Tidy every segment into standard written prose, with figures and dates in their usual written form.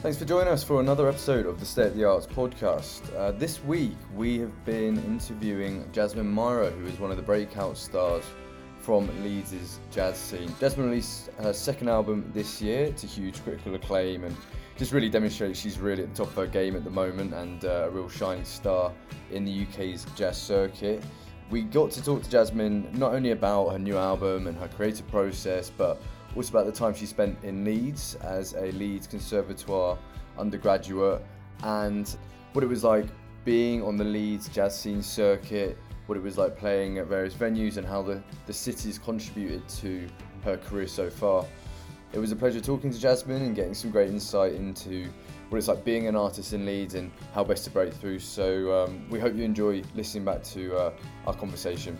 Thanks for joining us for another episode of the State of the Arts podcast. This week we have been interviewing Jasmine Myra, who is one of the breakout stars from Leeds' jazz scene. Jasmine released her second album this year to huge critical acclaim and just really demonstrates she's really at the top of her game at the moment and a real shining star in the UK's jazz circuit. We got to talk to Jasmine not only about her new album and her creative process, but also about the time she spent in Leeds as a Leeds Conservatoire undergraduate and what it was like being on the Leeds jazz scene circuit, what it was like playing at various venues and how the city's contributed to her career so far. It was a pleasure talking to Jasmine and getting some great insight into what it's like being an artist in Leeds and how best to break through. So we hope you enjoy listening back to our conversation.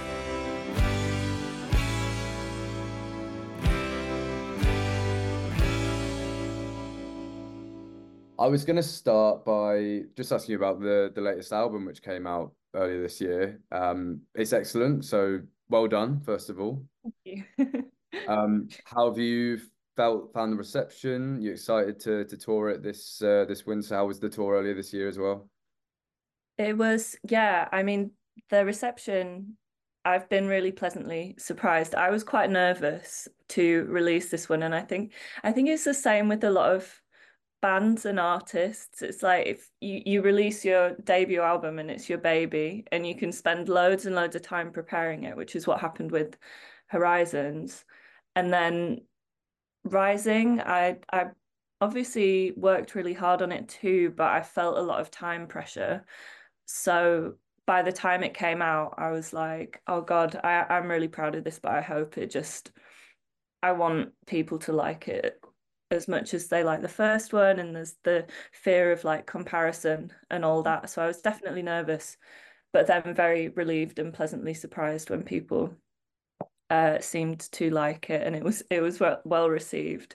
I was going to start by just asking you about the latest album, which came out earlier this year. It's excellent, so well done, first of all. Thank you. How have you found the reception? You excited to tour it this winter? How was the tour earlier this year as well? It was, yeah, I mean, the reception, I've been really pleasantly surprised. I was quite nervous to release this one, and I think it's the same with a lot of bands and artists. It's like if you release your debut album and it's your baby, and you can spend loads and loads of time preparing it, which is what happened with Horizons. And then Rising, I obviously worked really hard on it too, but I felt a lot of time pressure. So by the time it came out, I was like, oh God, I'm really proud of this, but I want people to like it as much as they like the first one. And there's the fear of like comparison and all that. So I was definitely nervous, but then very relieved and pleasantly surprised when people seemed to like it, and it was well received.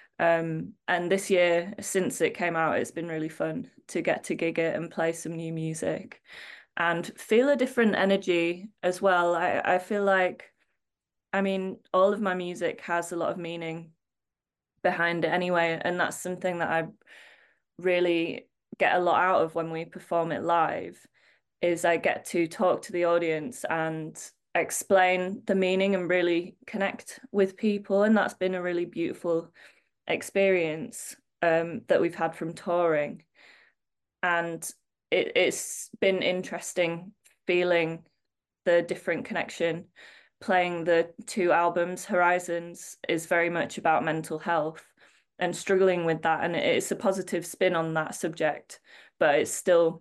And this year, since it came out, it's been really fun to get to gig it and play some new music and feel a different energy as well. I feel like, I mean, all of my music has a lot of meaning behind it anyway, and that's something that I really get a lot out of when we perform it live, is I get to talk to the audience and explain the meaning and really connect with people, and that's been a really beautiful experience that we've had from touring. And it's been interesting feeling the different connection. Playing the two albums, Horizons is very much about mental health and struggling with that. And it's a positive spin on that subject, but it's still,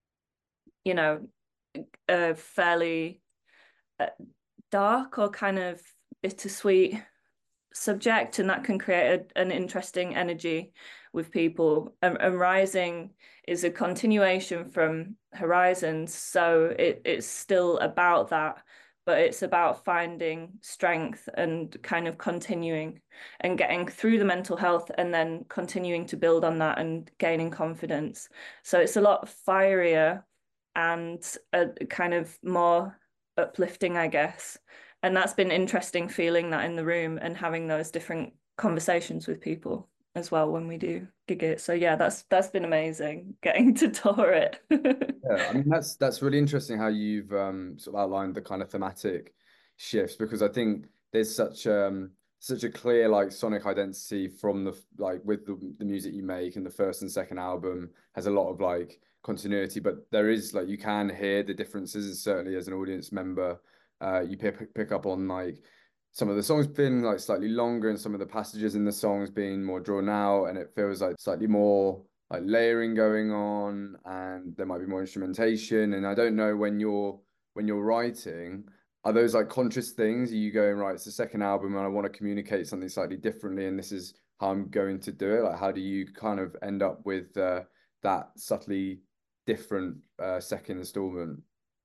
you know, a fairly uh, dark or kind of bittersweet subject, and that can create an interesting energy with people. And Rising is a continuation from Horizons, so it's still about that, but it's about finding strength and kind of continuing and getting through the mental health and then continuing to build on that and gaining confidence. So it's a lot fierier and a kind of more uplifting, I guess. And that's been interesting, feeling that in the room and having those different conversations with people as well when we do gig it. So yeah, that's been amazing getting to tour it. Yeah, I mean that's really interesting how you've sort of outlined the kind of thematic shifts because I think there's such a clear like sonic identity from the like with the music you make, and the first and second album has a lot of like continuity, but there is like you can hear the differences, and certainly as an audience member, you pick up on like some of the songs being like slightly longer and some of the passages in the songs being more drawn out, and it feels like slightly more like layering going on, and there might be more instrumentation. And I don't know when you're writing, are those like conscious things? Are you going, right, it's the second album and I want to communicate something slightly differently, and this is how I'm going to do it? Like, how do you kind of end up with that subtly different second installment?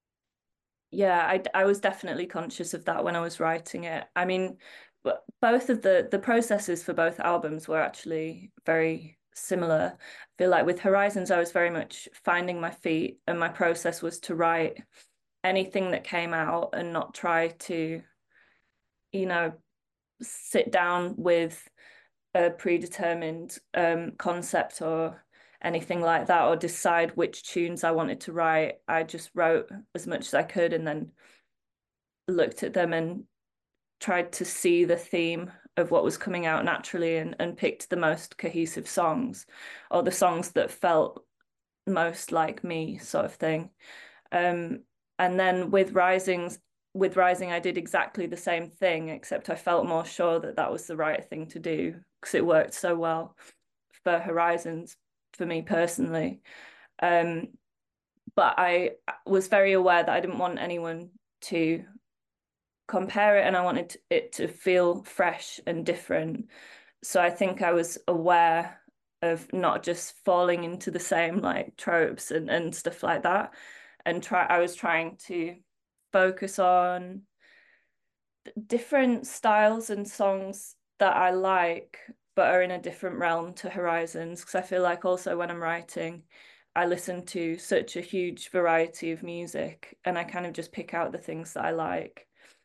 Yeah, I was definitely conscious of that when I was writing it. I mean, both of the processes for both albums were actually very similar. I feel like with Horizons, I was very much finding my feet, and my process was to write anything that came out and not try to, you know, sit down with a predetermined concept or anything like that, or decide which tunes I wanted to write. I just wrote as much as I could and then looked at them and tried to see the theme of what was coming out naturally, and picked the most cohesive songs, or the songs that felt most like me, sort of thing. Um, and then with Rising, I did exactly the same thing, except I felt more sure that that was the right thing to do because it worked so well for Horizons for me personally. Um, but I was very aware that I didn't want anyone to compare it, and I wanted it to feel fresh and different. So I think I was aware of not just falling into the same like tropes and stuff like that. And I was trying to focus on different styles and songs that I like, but are in a different realm to Horizons. Because I feel like also when I'm writing, I listen to such a huge variety of music, and I kind of just pick out the things that I like,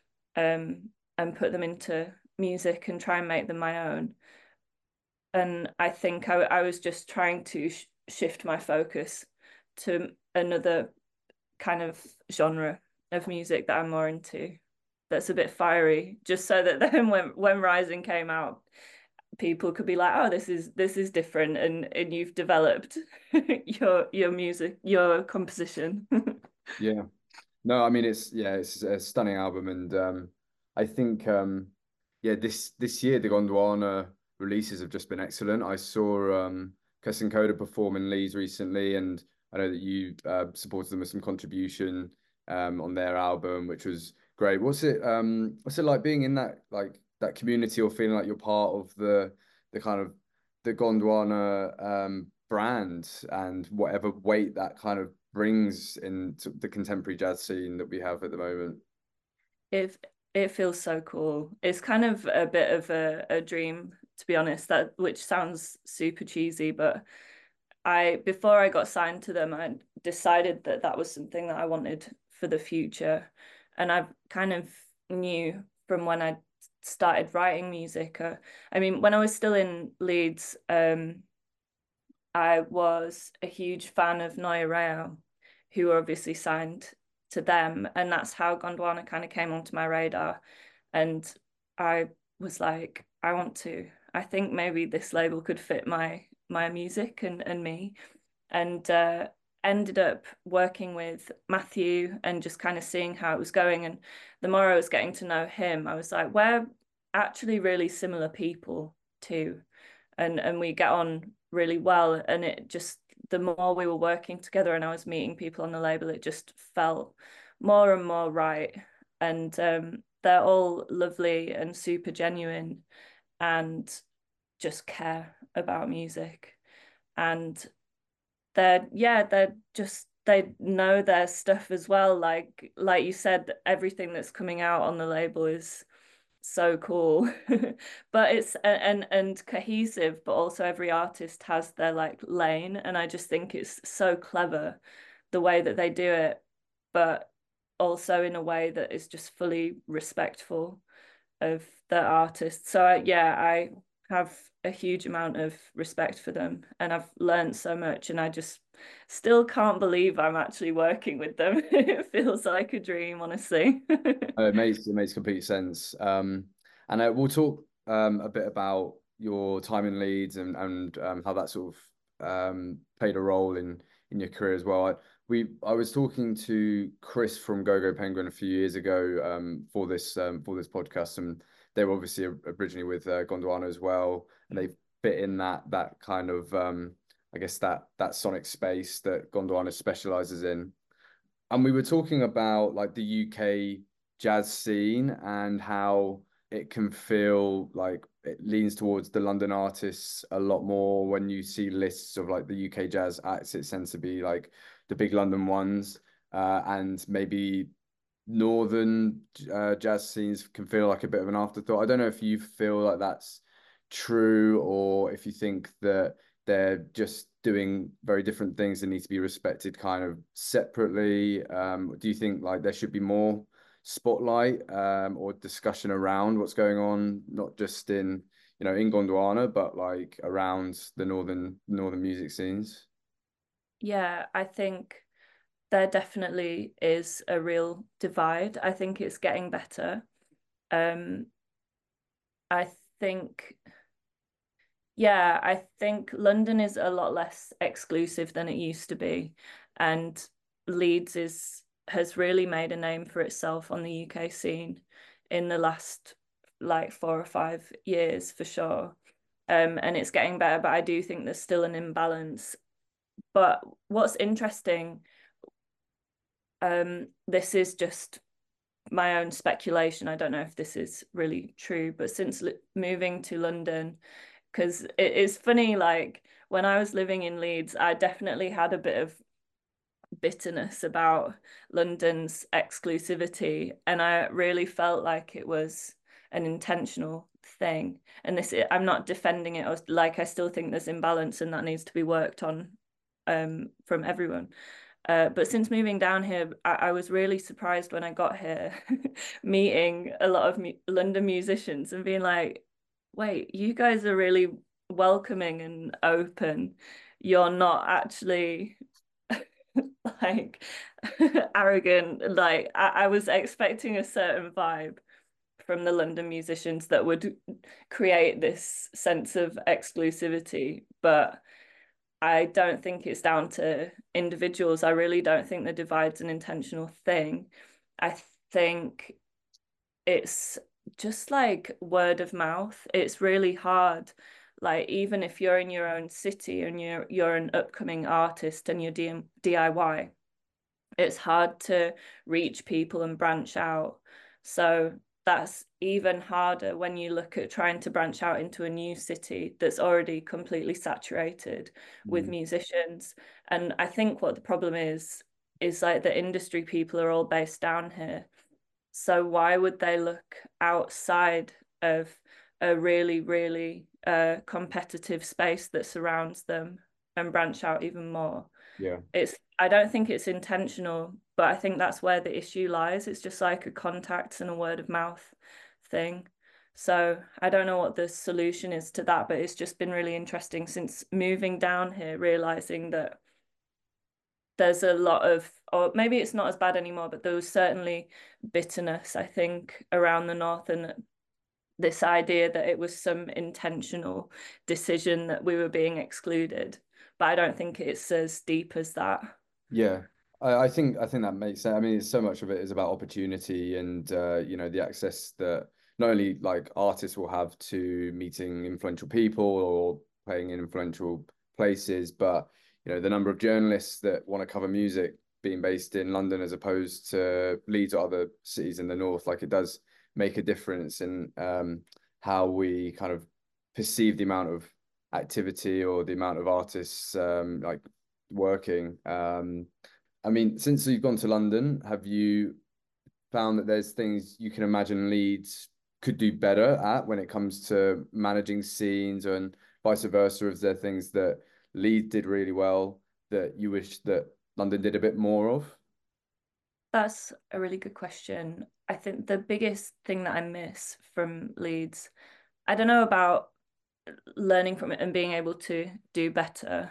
and put them into music and try and make them my own. And I think I was just trying to shift my focus to another kind of genre of music that I'm more into, that's a bit fiery, just so that then when Rising came out, people could be like, oh, this is different, and you've developed your music, your composition. Yeah. No, I mean it's a stunning album, and I think yeah, this year the Gondwana releases have just been excellent. I saw Kesson Coda perform in Leeds recently, and I know that you supported them with some contribution on their album, which was great. What's it like being in that community, or feeling like you're part of the kind of the Gondwana brand, and whatever weight that kind of brings into the contemporary jazz scene that we have at the moment? it it feels so cool. It's kind of a bit of a dream, to be honest, that which sounds super cheesy, but I before I got signed to them, I decided that that was something that I wanted for the future. And I kind of knew from when I started writing music. I mean, when I was still in Leeds, I was a huge fan of Noya Real, who were obviously signed to them, and that's how Gondwana kind of came onto my radar. And I was like, I think maybe this label could fit my music and me. And ended up working with Matthew and just kind of seeing how it was going. And the more I was getting to know him, I was like, we're actually really similar people too. And we get on really well. And it just, the more we were working together and I was meeting people on the label, it just felt more and more right. And they're all lovely and super genuine and just care about music. And they're just, they know their stuff as well. Like you said, everything that's coming out on the label is so cool. But it's and cohesive, but also every artist has their like lane, and I just think it's so clever the way that they do it, but also in a way that is just fully respectful of the artist. So yeah, I have a huge amount of respect for them, and I've learned so much, and I just still can't believe I'm actually working with them. It feels like a dream, honestly. It makes complete sense. And we'll talk a bit about your time in Leeds, and how that sort of played a role in your career as well. I was talking to Chris from Go Penguin a few years ago for this podcast, and they were obviously originally with Gondwana as well, and they fit in that kind of I guess that sonic space that Gondwana specializes in. And we were talking about like the UK jazz scene, and how it can feel like it leans towards the London artists a lot more when you see lists of like the UK jazz acts. It tends to be like the big London ones, and maybe northern jazz scenes can feel like a bit of an afterthought. I don't know if you feel like that's true, or if you think that they're just doing very different things that need to be respected kind of separately. Do you think like there should be more spotlight or discussion around what's going on, not just in in Gondwana, but like around the northern music scenes? Yeah, I think there definitely is a real divide. I think it's getting better. Um, I think, yeah, I think London is a lot less exclusive than it used to be, and Leeds is has really made a name for itself on the UK scene in the last like 4 or 5 years for sure. And it's getting better, but I do think there's still an imbalance. But what's interesting, this is just my own speculation. I don't know if this is really true, but since moving to London, because it is funny, like when I was living in Leeds, I definitely had a bit of bitterness about London's exclusivity, and I really felt like it was an intentional thing. And this, I'm not defending it, or like I still think there's imbalance and that needs to be worked on from everyone. But since moving down here, I was really surprised when I got here, meeting a lot of London musicians and being like, wait, you guys are really welcoming and open. You're not actually like arrogant. Like I was expecting a certain vibe from the London musicians that would create this sense of exclusivity, but I don't think it's down to individuals. I really don't think the divide's an intentional thing. I think it's just like word of mouth. It's really hard. Like even if you're in your own city and you're an upcoming artist and you're DIY, it's hard to reach people and branch out. So that's even harder when you look at trying to branch out into a new city that's already completely saturated with Mm. musicians. And I think what the problem is like the industry people are all based down here. So why would they look outside of a really, really competitive space that surrounds them and branch out even more? Yeah. I don't think it's intentional, but I think that's where the issue lies. It's just like a contacts and a word of mouth thing. So I don't know what the solution is to that, but it's just been really interesting since moving down here, realizing that there's a lot of, or maybe it's not as bad anymore, but there was certainly bitterness, I think, around the north, and this idea that it was some intentional decision that we were being excluded. But I don't think it's as deep as that. Yeah, I think that makes sense. I mean, so much of it is about opportunity and the access that not only like artists will have to meeting influential people or playing in influential places, but the number of journalists that want to cover music being based in London as opposed to Leeds or other cities in the north, like it does make a difference in how we kind of perceive the amount of activity or the amount of artists like working. I mean, since you've gone to London, have you found that there's things you can imagine Leeds could do better at when it comes to managing scenes and vice versa? Is there things that Leeds did really well that you wish that London did a bit more of? That's a really good question. I think the biggest thing that I miss from Leeds, I don't know about learning from it and being able to do better,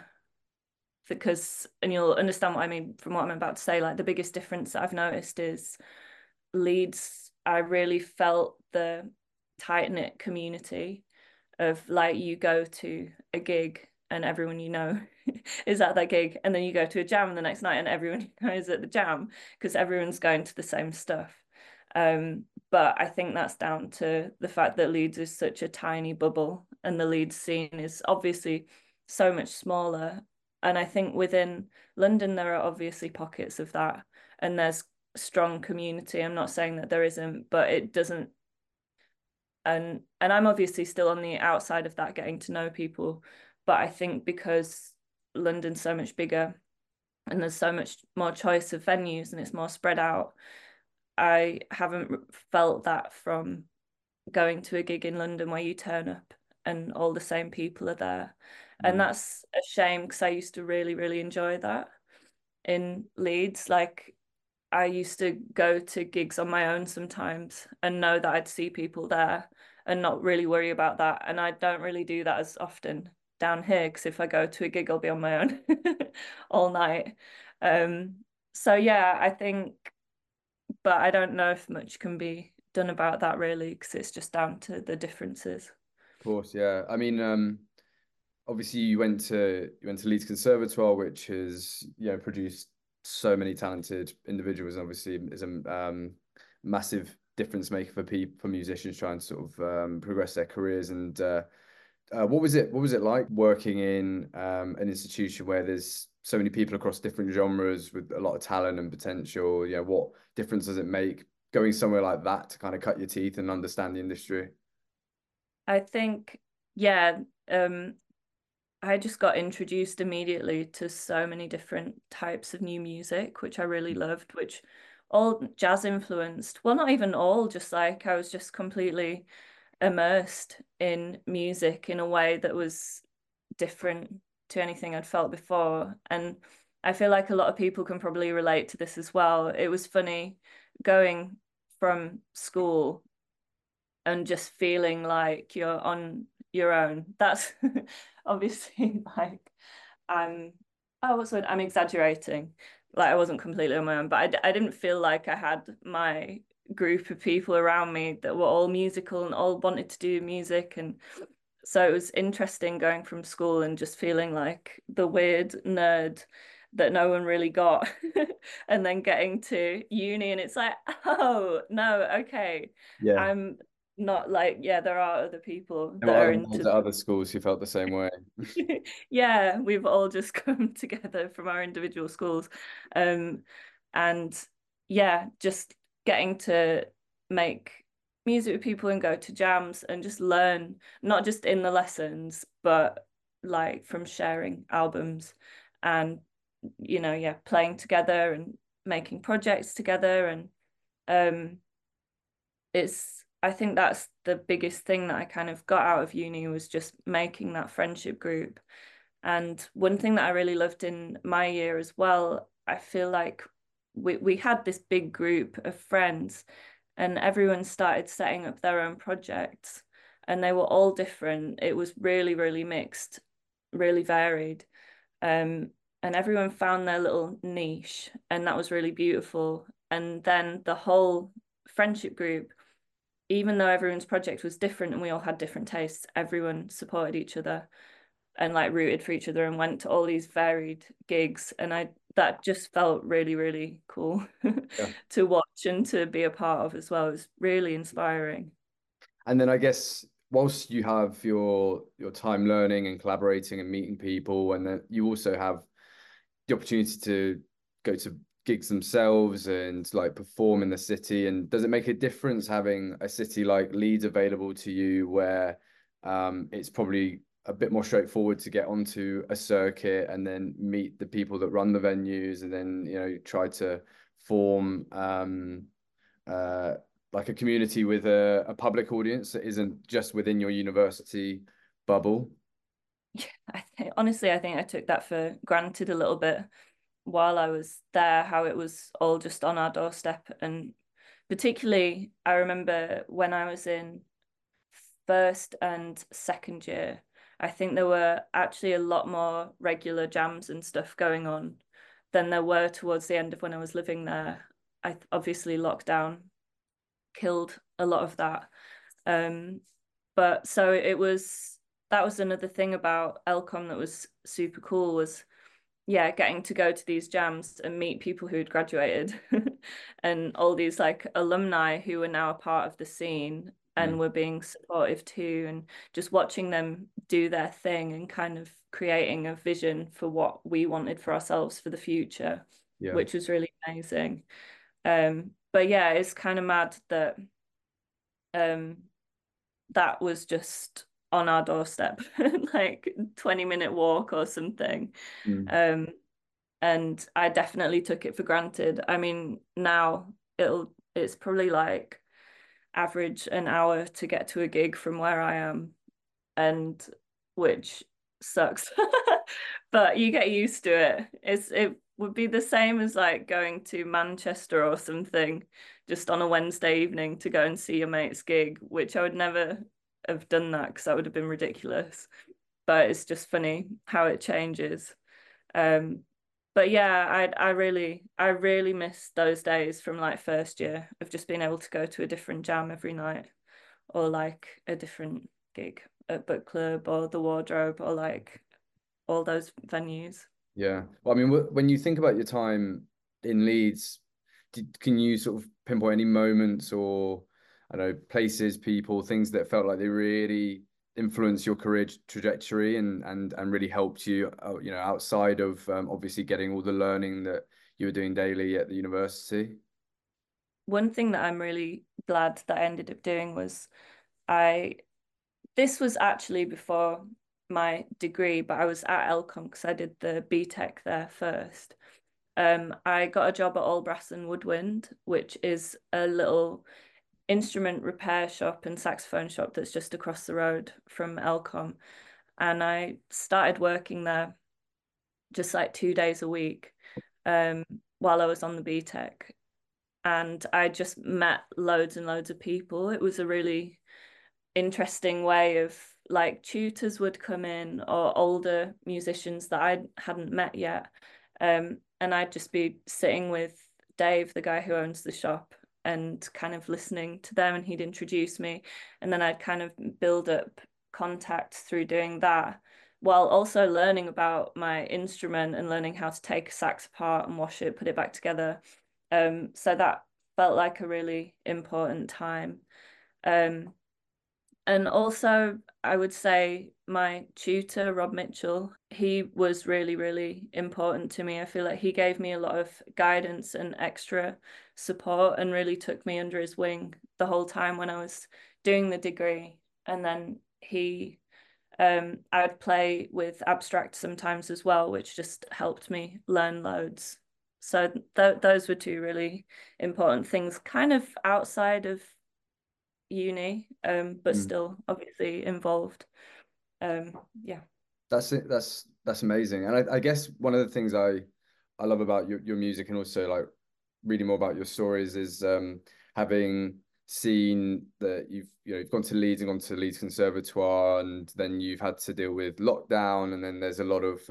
because, and you'll understand what I mean from what I'm about to say, like the biggest difference that I've noticed is Leeds, I really felt the tight-knit community of like you go to a gig and everyone you know is at that gig, and then you go to a jam the next night and everyone you know is at the jam because everyone's going to the same stuff. But I think that's down to the fact that Leeds is such a tiny bubble and the Leeds scene is obviously so much smaller. And I think within London there are obviously pockets of that and there's strong community. I'm not saying that there isn't, but it doesn't, and I'm obviously still on the outside of that, getting to know people. But I think because London's so much bigger and there's so much more choice of venues and it's more spread out, I haven't felt that from going to a gig in London where you turn up and all the same people are there. And Mm. that's a shame because I used to really, really enjoy that in Leeds. Like I used to go to gigs on my own sometimes and know that I'd see people there and not really worry about that. And I don't really do that as often down here, because if I go to a gig, I'll be on my own all night. So yeah, I think, but I don't know if much can be done about that really, because it's just down to the differences. Of course, yeah. I mean, obviously you went to Leeds Conservatoire, which has produced so many talented individuals, and obviously is a massive difference maker for musicians trying to sort of progress their careers. And what was it like working in an institution where there's so many people across different genres with a lot of talent and potential? What difference does it make going somewhere like that to kind of cut your teeth and understand the industry? I think, yeah, I just got introduced immediately to so many different types of new music, which I really loved, which all jazz influenced. Well, not even all, just like I was just completely immersed in music in a way that was different to anything I'd felt before. And I feel like a lot of people can probably relate to this as well. It was funny going from school and just feeling like you're on your own. That's obviously like I'm I'm exaggerating. Like I wasn't completely on my own, but I didn't feel like I had my group of people around me that were all musical and all wanted to do music. And so it was interesting going from school and just feeling like the weird nerd that no one really got. And then getting to uni and it's like, oh no, okay. Yeah. I'm not like, yeah, there are other people There that were are other nerds into at other schools who felt the same way. yeah, we've all just come together from our individual schools. Um, and yeah, just getting to make music with people and go to jams and just learn, not just in the lessons, but like from sharing albums and, yeah, playing together and making projects together. And um, I think that's the biggest thing that I kind of got out of uni was just making that friendship group. And one thing that I really loved in my year as well, I feel like we had this big group of friends and everyone started setting up their own projects and they were all different. It was really, really mixed, really varied. Um, and everyone found their little niche and that was really beautiful. And then the whole friendship group, even though everyone's project was different and we all had different tastes, everyone supported each other and like rooted for each other and went to all these varied gigs. And I that just felt really, really cool Yeah. to watch and to be a part of as well. It was really inspiring. And then I guess whilst you have your time learning and collaborating and meeting people, and then you also have the opportunity to go to gigs themselves and like perform in the city. And does it make a difference having a city like Leeds available to you where it's probably a bit more straightforward to get onto a circuit and then meet the people that run the venues and then, try to form uh, like a community with a public audience that isn't just within your university bubble? Honestly, I think I took that for granted a little bit while I was there, how it was all just on our doorstep. And particularly, I remember when I was in first and second year, I think there were actually a lot more regular jams and stuff going on than there were towards the end of when I was living there. Obviously lockdown killed a lot of that. Um, but so that was another thing about Elcom that was super cool was yeah, getting to go to these jams and meet people who'd graduated and all these like alumni who were now a part of the scene and Mm, were being supportive too, and just watching them do their thing and kind of creating a vision for what we wanted for ourselves for the future, yeah. which was really amazing. But yeah, it's kind of mad that um that was just on our doorstep, like 20-minute walk or something. Mm, Um, and I definitely took it for granted. I mean, now it's probably like average an hour to get to a gig from where I am, and which sucks. But you get used to it. It would be the same as like going to Manchester or something just on a Wednesday evening to go and see your mate's gig, which I would never have done that because that would have been ridiculous. But it's just funny how it changes. Um, but yeah, I really miss those days from like first year of just being able to go to a different jam every night, or like a different gig at book club or the wardrobe, or like all those venues. Yeah. Well, I mean, when you think about your time in Leeds, can you sort of pinpoint any moments or, I don't know, places, people, things that felt like they really influenced your career trajectory and really helped you, outside of obviously getting all the learning that you were doing daily at the university? One thing that I'm really glad that I ended up doing was I this was actually before my degree, but I was at Elcom because I did the BTEC there first. I got a job at All Brass and Woodwind, which is a little instrument repair shop and saxophone shop that's just across the road from Elcom. And I started working there just like 2 days a week um, while I was on the BTEC. And I just met loads and loads of people. It was a really interesting way of like tutors would come in or older musicians that I hadn't met yet. And I'd just be sitting with Dave, the guy who owns the shop, and kind of listening to them, and he'd introduce me. And then I'd kind of build up contacts through doing that, while also learning about my instrument and learning how to take a sax apart and wash it, put it back together. So that felt like a really important time. Um, and also, I would say my tutor, Rob Mitchell, he was really, really important to me. I feel like he gave me a lot of guidance and extra support and really took me under his wing the whole time when I was doing the degree. And then I'd play with Abstract sometimes as well, which just helped me learn loads. So those were two really important things, kind of outside of uni, but Mm. still obviously involved. Yeah. That's it. That's amazing. And I guess one of the things I love about your music and also like reading more about your stories is having seen that you've gone to Leeds and gone to Leeds Conservatoire and then you've had to deal with lockdown and then there's a lot of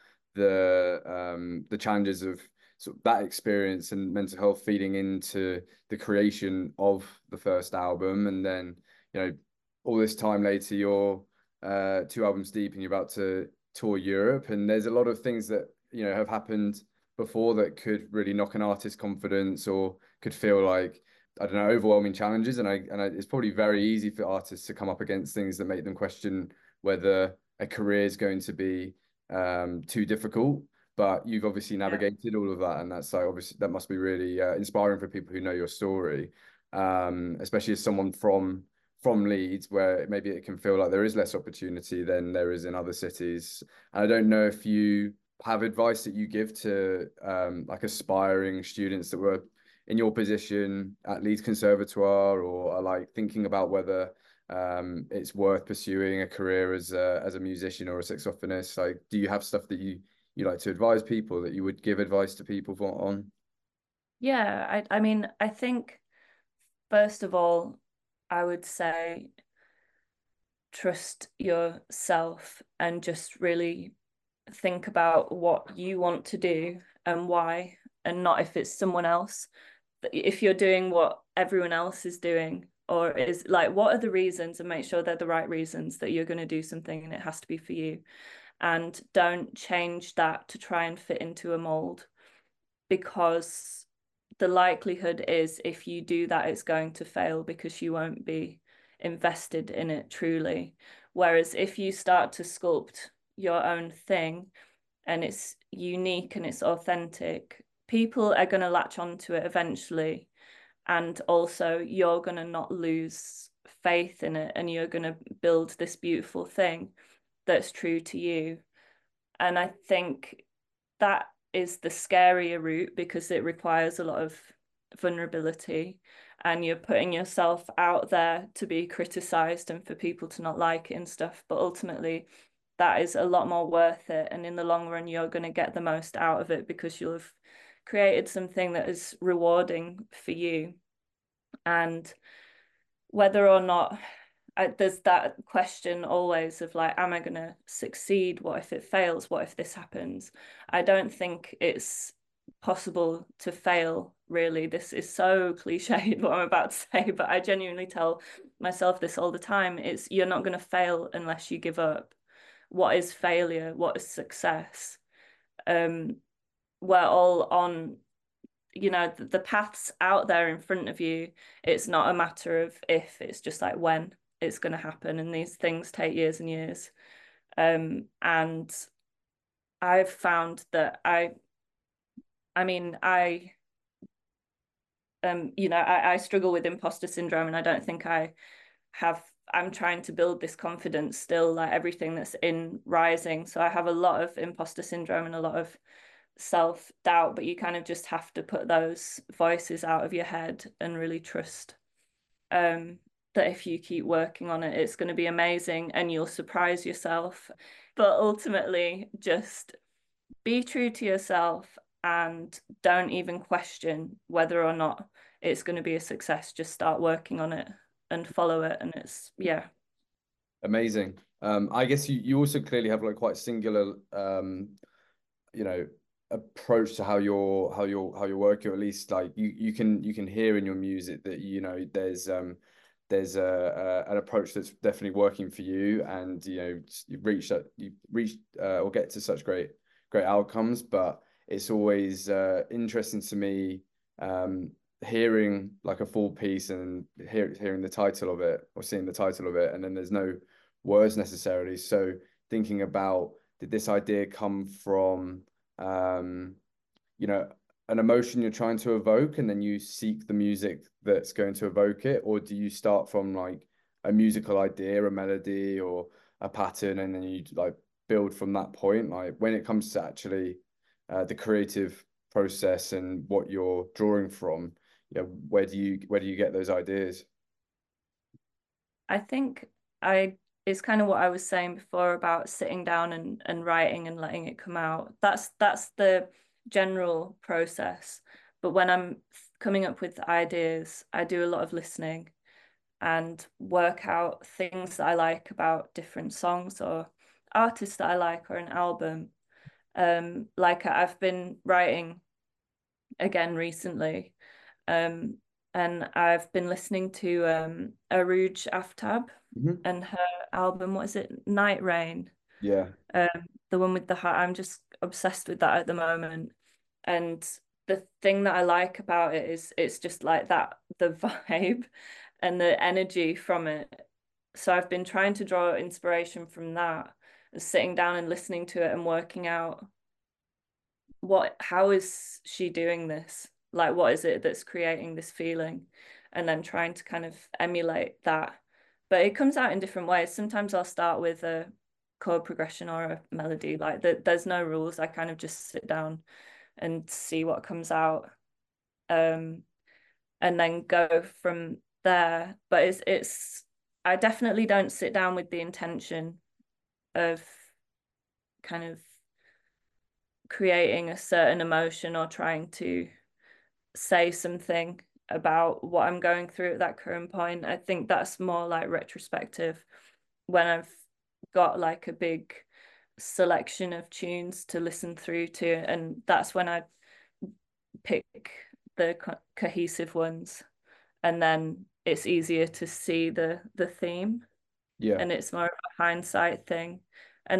the challenges of sort of that experience and mental health feeding into the creation of the first album and then all this time later you're 2 albums deep and you're about to tour Europe. And there's a lot of things that, have happened before that could really knock an artist's confidence or could feel like, I don't know, overwhelming challenges. It's probably very easy for artists to come up against things that make them question whether a career is going to be too difficult. But you've obviously Yeah. navigated all of that, and that's like obviously that must be really inspiring for people who know your story, especially as someone from Leeds, where maybe it can feel like there is less opportunity than there is in other cities. And I don't know if you have advice that you give to like aspiring students that were in your position at Leeds Conservatoire or are like thinking about whether it's worth pursuing a career as a musician or a saxophonist. Like, do you have stuff that you like to advise people that you would give advice to people on? Yeah, I mean, I think first of all, I would say trust yourself and just really think about what you want to do and why, and not if it's someone else. If you're doing what everyone else is doing, or is like, what are the reasons, and make sure they're the right reasons that you're going to do something and it has to be for you. And don't change that to try and fit into a mold, because the likelihood is if you do that, it's going to fail because you won't be invested in it truly. Whereas if you start to sculpt your own thing and it's unique and it's authentic, people are going to latch onto it eventually. And also, you're going to not lose faith in it and you're going to build this beautiful thing that's true to you. And I think that is the scarier route because it requires a lot of vulnerability and you're putting yourself out there to be criticized and for people to not like it and stuff. But ultimately, that is a lot more worth it. And in the long run, you're going to get the most out of it because you'll have created something that is rewarding for you. And whether or not there's that question always of like, am I going to succeed? What if it fails? What if this happens? I don't think it's possible to fail, really. This is so cliched what I'm about to say, but I genuinely tell myself this all the time. It's you're not going to fail unless you give up. What is failure? What is success? Um, we're all on, the path's out there in front of you. It's not a matter of if, it's just like when it's going to happen. And these things take years and years. And I've found that I mean, I struggle with imposter syndrome, and I don't think I'm trying to build this confidence still, like everything that's in Rising. So I have a lot of imposter syndrome and a lot of self-doubt, but you kind of just have to put those voices out of your head and really trust that if you keep working on it, it's going to be amazing and you'll surprise yourself. But ultimately, just be true to yourself and don't even question whether or not it's going to be a success. Just start working on it and follow it. And it's, yeah. Amazing. I guess you also clearly have like quite singular you know, approach to how you're working, or at least like you can hear in your music that there's an approach that's definitely working for you, and you've reached or get to such great outcomes. But it's always interesting to me hearing like a full piece and hearing the title of it, or seeing the title of it, and then there's no words necessarily. So thinking about, did this idea come from um, you know, an emotion you're trying to evoke, and then you seek the music that's going to evoke it? Or do you start from like a musical idea, a melody, or a pattern, and then you like build from that point? Like when it comes to actually the creative process and what you're drawing from, where do you get those ideas? I think it's kind of what I was saying before about sitting down and writing and letting it come out. That's the general process. But when I'm coming up with ideas, I do a lot of listening and work out things that I like about different songs or artists that I like or an album. Like I've been writing again recently, um, and I've been listening to Arooj Aftab Mhm. and her album. What is it? Night Rain. Yeah, Um, the one with the heart. I'm just obsessed with that at the moment. And the thing that I like about it is it's just like that, the vibe and the energy from it. So I've been trying to draw inspiration from that, sitting down and listening to it and working out how is she doing this? Like, what is it that's creating this feeling? And then trying to kind of emulate that. But it comes out in different ways. Sometimes I'll start with a chord progression or a melody. Like, there's no rules. I kind of just sit down and see what comes out, um, and then go from there. But I definitely don't sit down with the intention of kind of creating a certain emotion or trying to say something about what I'm going through at that current point. I think that's more like retrospective when I've got like a big selection of tunes to listen through to, and that's when I pick the cohesive ones, and then it's easier to see the theme, yeah. and it's more of a hindsight thing. And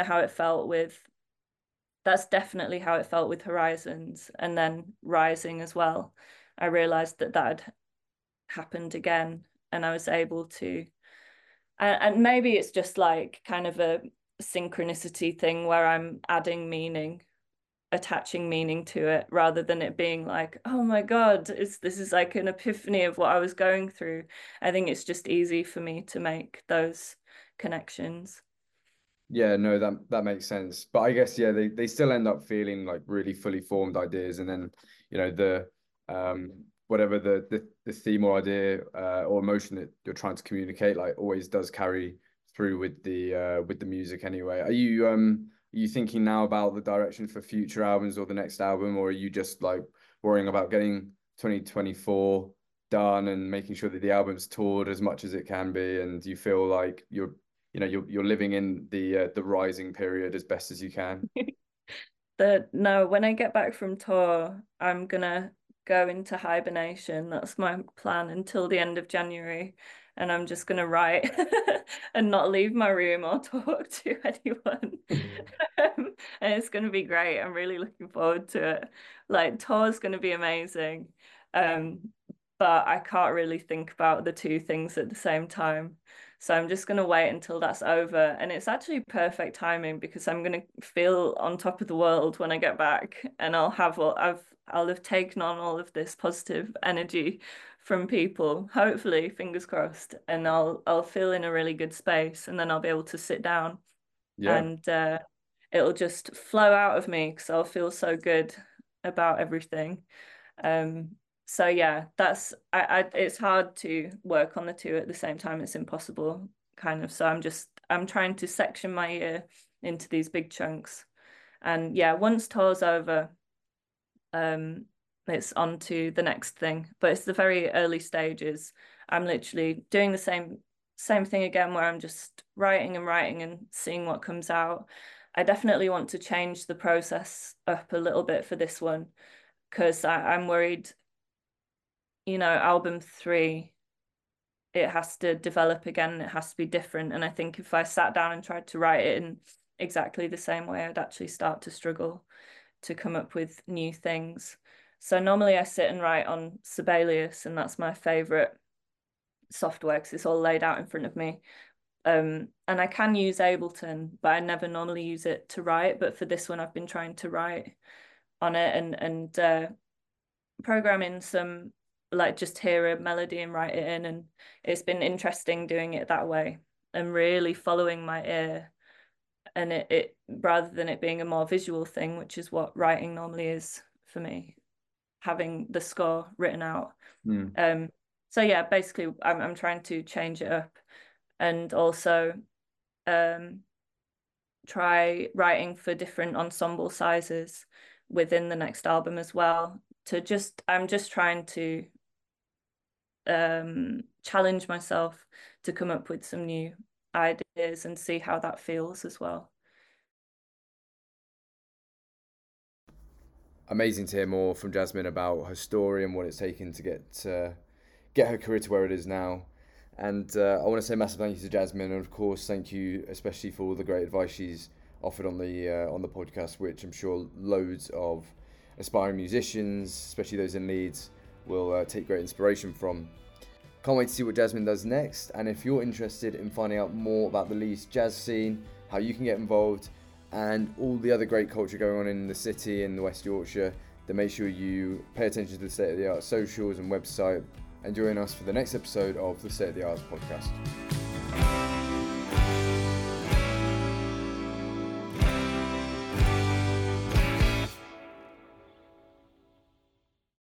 that's definitely how it felt with Horizons, and then Rising as well. I realized that had happened again, and I was able to, and maybe it's just like kind of a synchronicity thing where I'm adding meaning, attaching meaning to it, rather than it being like, oh my God, this is like an epiphany of what I was going through. I think it's just easy for me to make those connections. Yeah, no, that makes sense. But I guess they still end up feeling like really fully formed ideas, and then the whatever the theme or idea or emotion that you're trying to communicate like always does carry through with the music anyway. Are you thinking now about the direction for future albums or the next album, or are you just like worrying about getting 2024 done and making sure that the album's toured as much as it can be, and you feel like you're living in the rising period as best as you can? No, when I get back from tour, I'm gonna go into hibernation. That's my plan until the end of January. And I'm just gonna write and not leave my room or talk to anyone. And it's gonna be great. I'm really looking forward to it. Like tour's gonna be amazing. But I can't really think about the two things at the same time. So I'm just going to wait until that's over. And it's actually perfect timing because I'm going to feel on top of the world when I get back, and I'll have taken on all of this positive energy from people, hopefully, fingers crossed, and I'll feel in a really good space, and then I'll be able to sit down Yeah. and it'll just flow out of me because I'll feel so good about everything. Um, so yeah, it's hard to work on the two at the same time. It's impossible, kind of. So I'm trying to section my year into these big chunks. And yeah, once tour's over, it's on to the next thing. But it's the very early stages. I'm literally doing the same thing again, where I'm just writing and writing and seeing what comes out. I definitely want to change the process up a little bit for this one because I'm worried, album 3, it has to develop again, it has to be different. And I think if I sat down and tried to write it in exactly the same way, I'd actually start to struggle to come up with new things. So normally I sit and write on Sibelius, and that's my favorite software because it's all laid out in front of me. And I can use Ableton, but I never normally use it to write. But for this one, I've been trying to write on it and program in some, like, just hear a melody and write it in, and it's been interesting doing it that way and really following my ear, and it rather than it being a more visual thing, which is what writing normally is for me, having the score written out. So yeah, basically I'm trying to change it up, and also try writing for different ensemble sizes within the next album as well. I'm just trying to challenge myself to come up with some new ideas and see how that feels as well. Amazing to hear more from Jasmine about her story and what it's taken to get her career to where it is now. And I want to say a massive thank you to Jasmine, and of course, thank you especially for all the great advice she's offered on the podcast, which I'm sure loads of aspiring musicians, especially those in Leeds, will take great inspiration from. Can't wait to see what Jasmine does next. And if you're interested in finding out more about the Leeds jazz scene, how you can get involved, and all the other great culture going on in the city and the West Yorkshire, then make sure you pay attention to the State of the Art socials and website, and join us for the next episode of the State of the Arts podcast.